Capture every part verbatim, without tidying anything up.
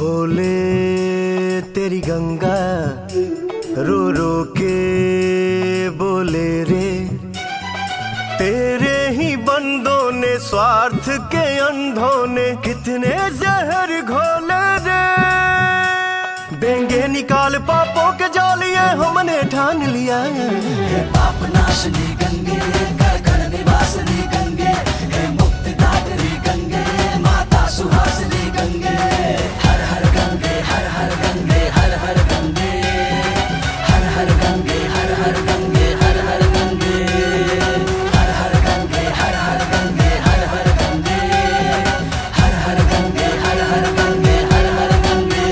भोले तेरी गंगा रो रो के बोले रे, तेरे ही बंदों ने स्वार्थ के अंधों ने कितने जहर घोले रे। देंगे निकाल पापों के जालिए हमने ठान लिया। हे पाप नाशनी गंगे, कर कर निवासनी गंगे, हे मुक्तिदात्री गंगे, माता सुहासिनी गंगे। हर हर गंगे हर हर गंगे हर हर गंगे, हर हर गंगे हर हर गंगे हर हर गंगे, हर हर गंगे हर हर गंगे हर हर गंगे, हर हर गंगे हर हर गंगे हर हर गंगे।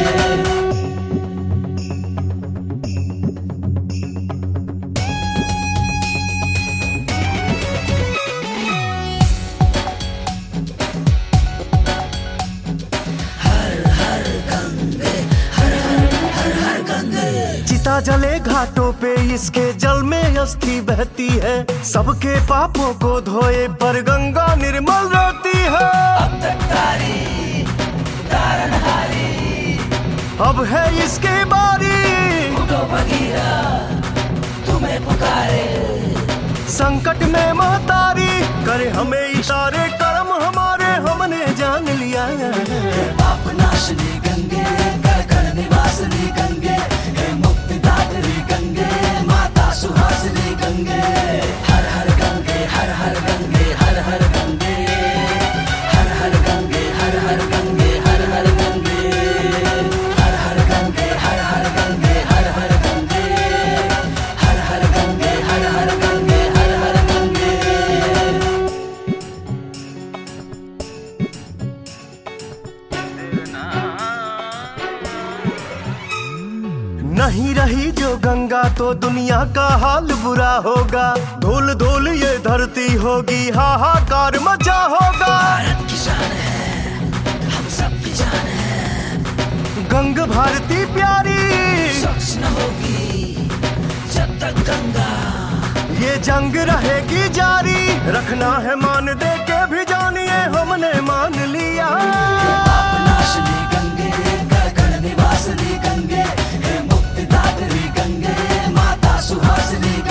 चिता जले घाटों पे इसके जल में अस्थि बहती है, सबके पापों को धोए पर गंगा निर्मल रहती है। अब तक तारी तारनहारी, अब है इसकी बारी, उठो बगीरा तुम्हें पुकारे। संकट में महतारी करे हमें इशारे, कर्म हमारे हमने जान लिया। पाप नाशनी गंगे, कर कर निवासनी गंगे, हे मुक्तिदात्री गंगे, माता सुहासिनी गंगे। हर हर गंगे हर हर गंगे हर हर गंगे, हर हर गंगे हर हर गंगे हर हर गंगे, हर हर गंगे हर हर गंगे हर हर गंगे, हर हर गंगे हर हर गंगे हर हर गंगे। नहीं रही जो गंगा तो दुनिया का हाल बुरा होगा, धूल धूल ये धरती होगी, हाहाकार मचा होगा। भारत की शान है, हम सब की जान है, गंग भारती प्यारी स्वच्छ न होगी जब तक गंगा। ये जंग रहेगी जारी, रखना है मान दे के भी जानिए हमने मान लिया। पाप नाशनी गंगे, कर कर निवासनी गंगे, हे मुक्तिदात्री गंगे, माता सुहासिनी